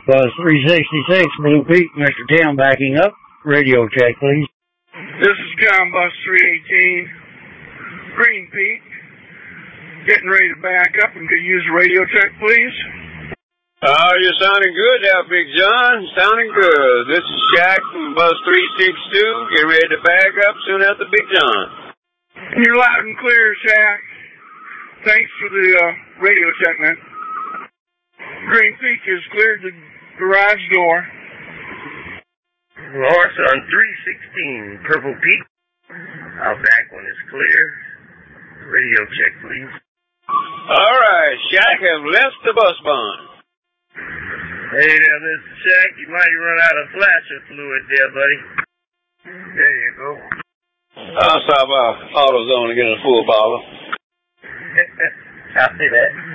Bus 366, Blue Peak, Mr. Tim backing up. Radio check, please. This is Com Bus 318, Green Peak. Getting ready to back up and could use a radio check, please. You're sounding good now, Big John. Sounding good. This is Jack from Bus 362. Getting ready to back up soon after Big John. You're loud and clear, Jack. Thanks for the radio check, man. Green Peak has cleared the garage door. Lawrence on 316, Purple Peak. Our back one is clear. Radio check, please. All right, Shaq has left the bus barn. Hey there, Mr. Shaq. You might run out of flasher fluid there, buddy. There you go. I'll stop by AutoZone and get a full bottle. Copy that.